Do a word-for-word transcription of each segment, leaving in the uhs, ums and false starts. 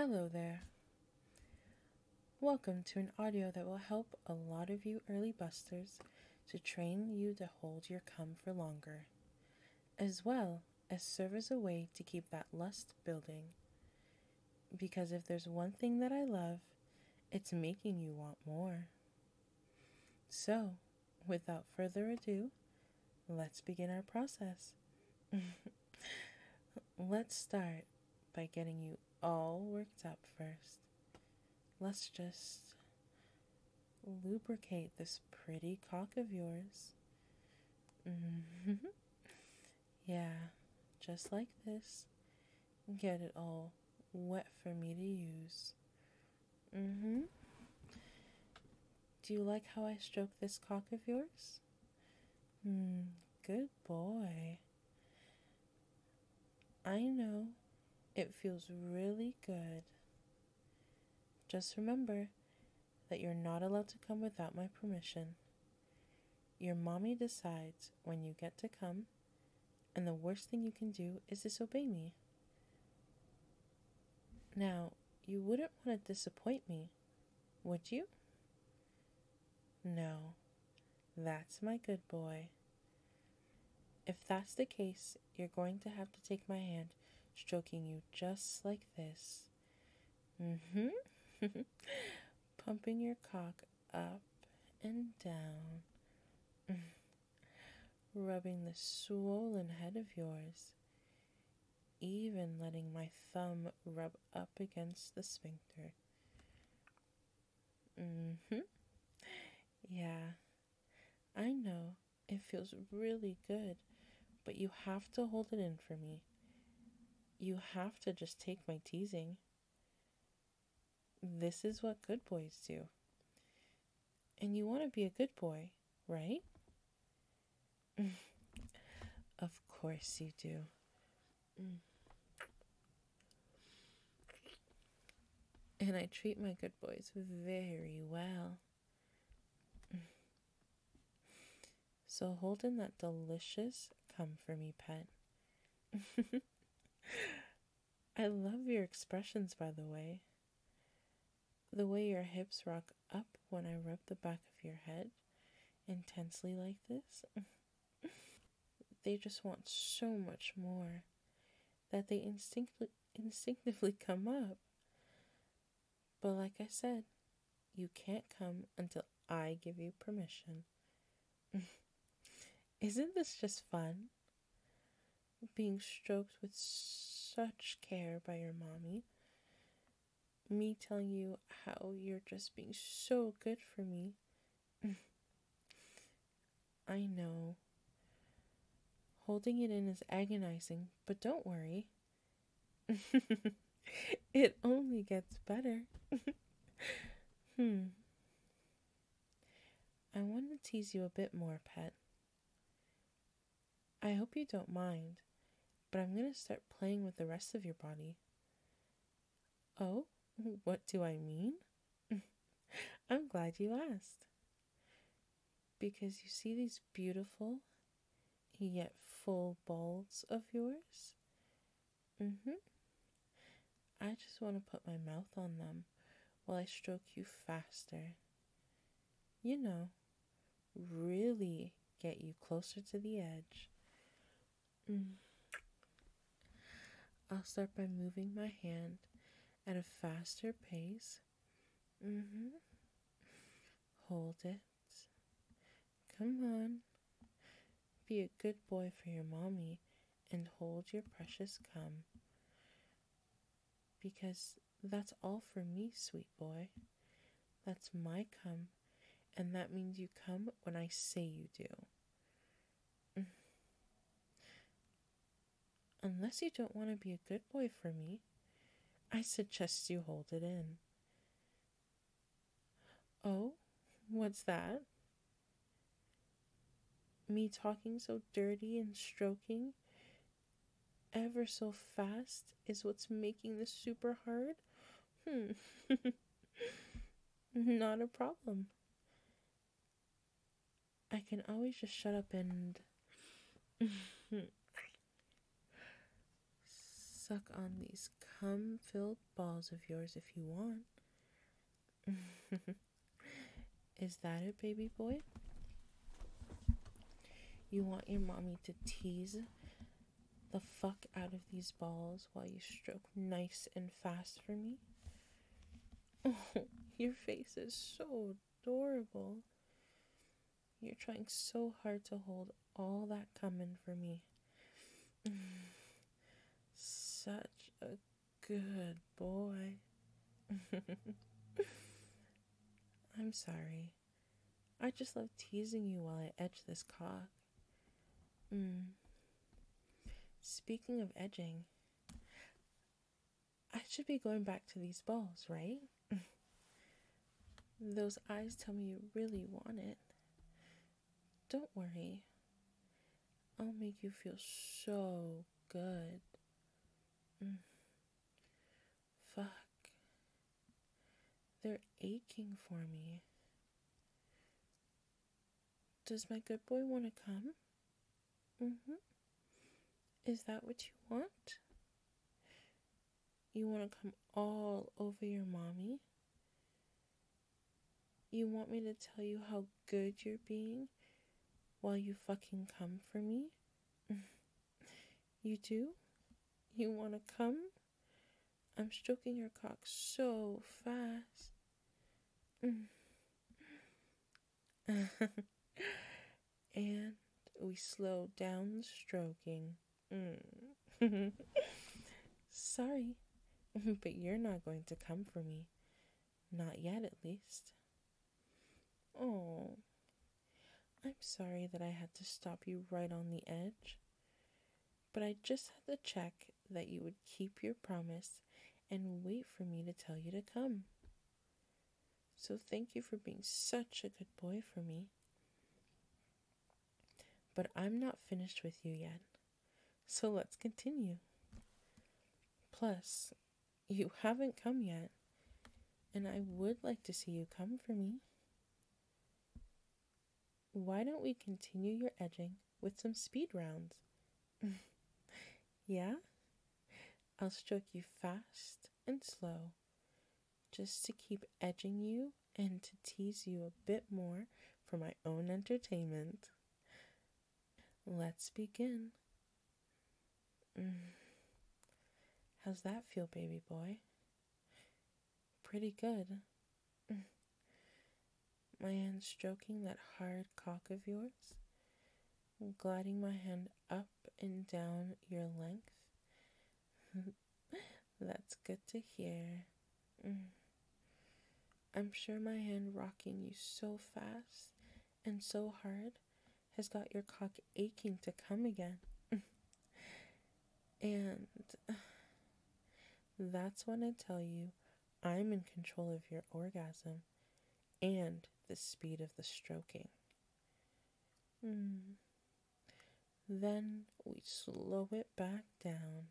Hello there. Welcome to an audio that will help a lot of you early busters to train you to hold your cum for longer, as well as serve as a way to keep that lust building. Because if there's one thing that I love, it's making you want more. So, without further ado, let's begin our process. Let's start by getting you all worked up first. Let's just lubricate this pretty cock of yours. Mm-hmm. Yeah, just like this. Get it all wet for me to use. Mm-hmm. Do you like how I stroke this cock of yours? Hmm, good boy. I know it feels really good. Just remember that you're not allowed to come without my permission. Your mommy decides when you get to come, and the worst thing you can do is disobey me. Now, you wouldn't want to disappoint me, would you? No, that's my good boy. If that's the case, you're going to have to take my hand, stroking you just like this. Mm-hmm. Pumping your cock up and down. Rubbing the swollen head of yours. Even letting my thumb rub up against the sphincter. Mm-hmm. Yeah, I know it feels really good, but you have to hold it in for me. You have to just take my teasing. This is what good boys do. And you want to be a good boy, right? Of course you do. Mm. And I treat my good boys very well. So hold in that delicious cum for me, pet. I love your expressions, by the way. The way your hips rock up when I rub the back of your head intensely like this. They just want so much more that they instinctively, instinctively come up. But like I said, you can't come until I give you permission. Isn't this just fun? Being stroked with such care by your mommy. Me telling you how you're just being so good for me. I know. Holding it in is agonizing, but don't worry. It only gets better. hmm. I want to tease you a bit more, pet. I hope you don't mind, but I'm going to start playing with the rest of your body. Oh, what do I mean? I'm glad you asked. Because you see these beautiful, yet full balls of yours? Mm-hmm. I just want to put my mouth on them while I stroke you faster. You know, really get you closer to the edge. Mm. I'll start by moving my hand at a faster pace. Mm-hmm. Hold it. Come on. Be a good boy for your mommy and hold your precious cum. Because that's all for me, sweet boy. That's my cum, and that means you come when I say you do. Unless you don't want to be a good boy for me, I suggest you hold it in. Oh, what's that? Me talking so dirty and stroking ever so fast is what's making this super hard? Hmm. Not a problem. I can always just shut up and suck on these cum-filled balls of yours if you want. Is that it, baby boy? You want your mommy to tease the fuck out of these balls while you stroke nice and fast for me? Oh, your face is so adorable. You're trying so hard to hold all that cum in for me. Such a good boy. I'm sorry. I just love teasing you while I edge this cock. Mm. Speaking of edging, I should be going back to these balls, right? Those eyes tell me you really want it. Don't worry. I'll make you feel so good. Mm. Fuck. They're aching for me. Does my good boy want to come? Mm-hmm. Is that what you want? You want to come all over your mommy? You want me to tell you how good you're being while you fucking come for me? You do? You want to come? I'm stroking your cock so fast. And we slow down the stroking. Mm. Sorry, but you're not going to come for me. Not yet, at least. Oh, I'm sorry that I had to stop you right on the edge. But I just had to check that you would keep your promise and wait for me to tell you to come. So thank you for being such a good boy for me. But I'm not finished with you yet, so let's continue. Plus, you haven't come yet, and I would like to see you come for me. Why don't we continue your edging with some speed rounds? Yeah? I'll stroke you fast and slow, just to keep edging you and to tease you a bit more for my own entertainment. Let's begin. Mm. How's that feel, baby boy? Pretty good. Mm. My hand stroking that hard cock of yours, gliding my hand up and down your length. That's good to hear. Mm. I'm sure my hand rocking you so fast and so hard has got your cock aching to come again. And that's when I tell you I'm in control of your orgasm and the speed of the stroking. Mm. Then we slow it back down.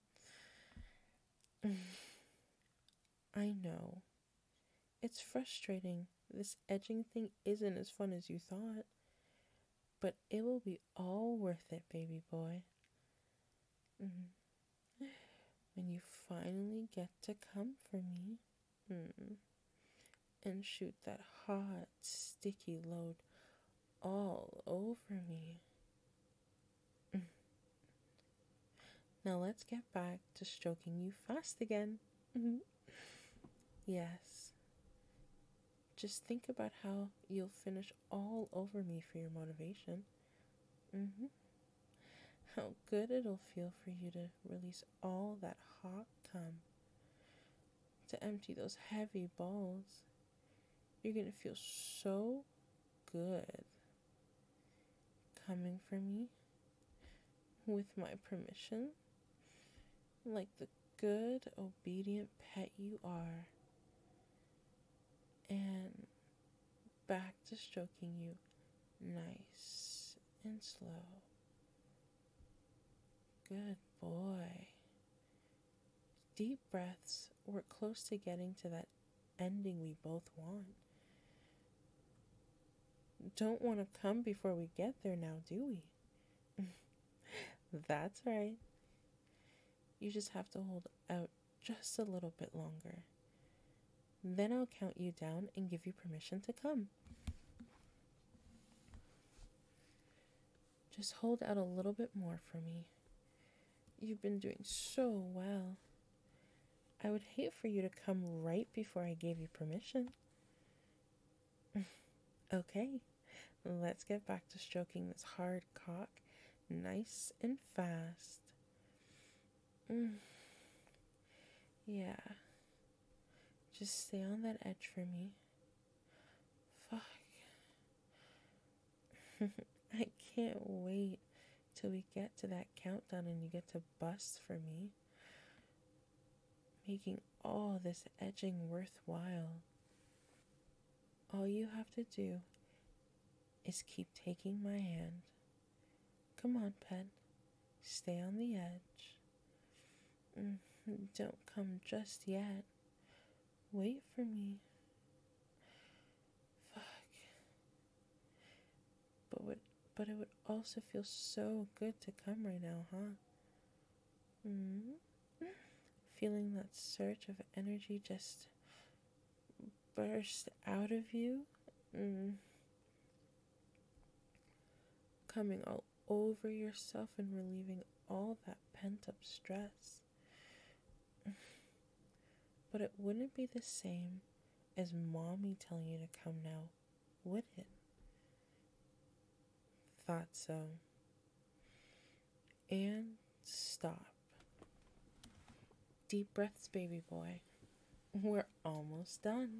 Mm. I know. It's frustrating. This edging thing isn't as fun as you thought. But it will be all worth it, baby boy. Mm. When you finally get to come for me mm, and shoot that hot, sticky load all over me. Mm. Now let's get back to stroking you fast again. Mm-hmm. Yes. Just think about how you'll finish all over me for your motivation. Mm-hmm. How good it'll feel for you to release all that hot cum, to empty those heavy balls. You're going to feel so good coming for me with my permission, like the good, obedient pet you are. And back to stroking you nice and slow. Good boy. Deep breaths. We're close to getting to that ending we both want. Don't want to come before we get there now, do we? That's right. You just have to hold out just a little bit longer. Then I'll count you down and give you permission to come. Just hold out a little bit more for me. You've been doing so well. I would hate for you to come right before I gave you permission. Okay, let's get back to stroking this hard cock nice and fast. Mm. Yeah. Just stay on that edge for me. Fuck. I can't wait till we get to that countdown and you get to bust for me, making all this edging worthwhile. All you have to do is keep taking my hand. Come on, pet. Stay on the edge. Mm, don't come just yet. Wait for me. Fuck. But would, but it would also feel so good to come right now, huh? Mm-hmm. Feeling that surge of energy just burst out of you. Mm. Coming all over yourself and relieving all that pent-up stress. But it wouldn't be the same as mommy telling you to come now, would it? Thought so. And stop. Deep breaths, baby boy. We're almost done.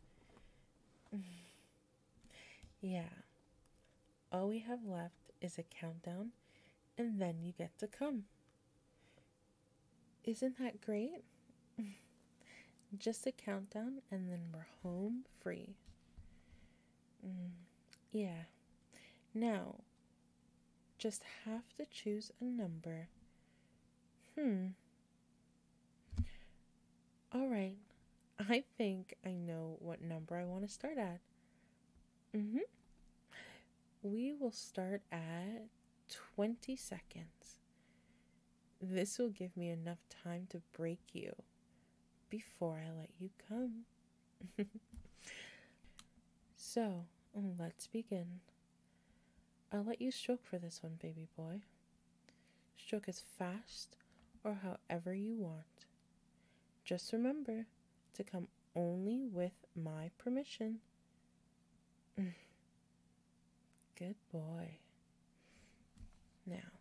Yeah. All we have left is a countdown, and then you get to come. Isn't that great? Just a countdown, and then we're home free. Mm, yeah. Now, just have to choose a number. Hmm. All right. I think I know what number I want to start at. Mm-hmm. We will start at twenty seconds. This will give me enough time to break you before I let you come. So, let's begin. I'll let you stroke for this one, baby boy. Stroke as fast or however you want. Just remember to come only with my permission. Good boy. Now,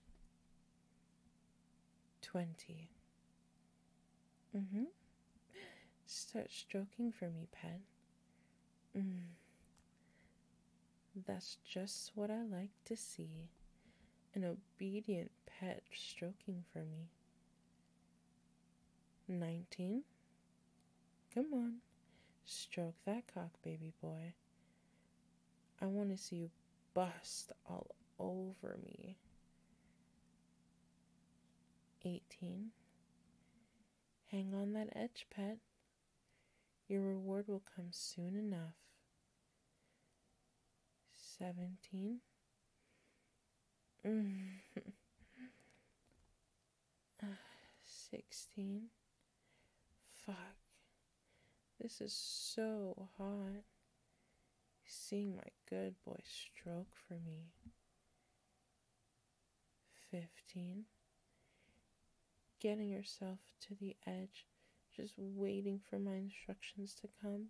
twenty. Mm-hmm. Start stroking for me, pet. Mm. That's just what I like to see. An obedient pet stroking for me. nineteen. Come on. Stroke that cock, baby boy. I want to see you bust all over me. eighteen. Hang on that edge, pet. Your reward will come soon enough. seventeen. sixteen. Fuck. This is so hot. Seeing my good boy stroke for me. fifteen. Getting yourself to the edge, just waiting for my instructions to come.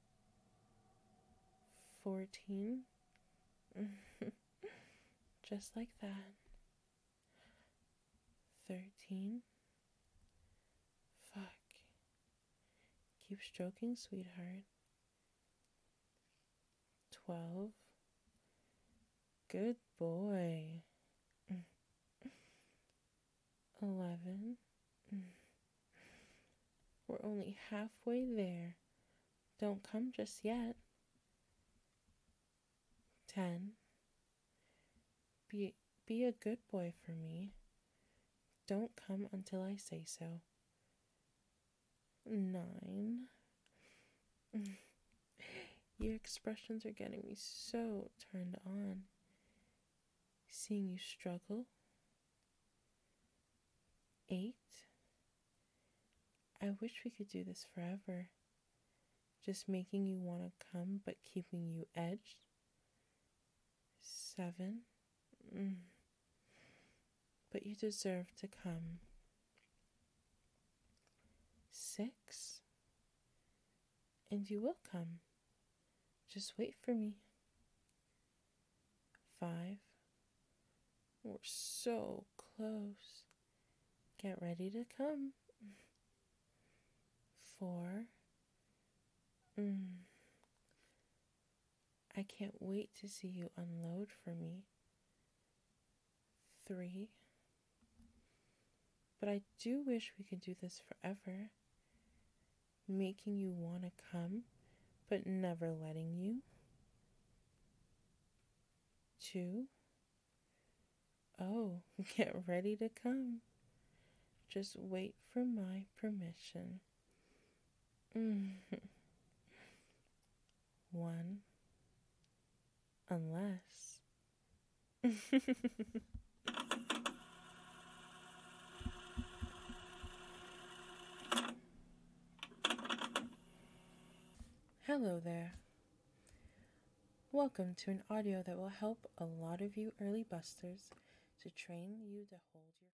fourteen. Just like that. thirteen. Fuck. Keep stroking, sweetheart. twelve. Good boy. eleven. We're only halfway there. Don't come just yet. ten. Be, be a good boy for me. Don't come until I say so. nine. Your expressions are getting me so turned on. Seeing you struggle. eight. I wish we could do this forever. Just making you want to come but keeping you edged. Seven. Mm. But you deserve to come. Six. And you will come. Just wait for me. Five. We're so close. Get ready to come. Four. Mm. I can't wait to see you unload for me. Three. But I do wish we could do this forever. Making you want to come, but never letting you. Two. Oh, get ready to come. Just wait for my permission. Mm. One. Unless. Hello there. Welcome to an audio that will help a lot of you early busters to train you to hold your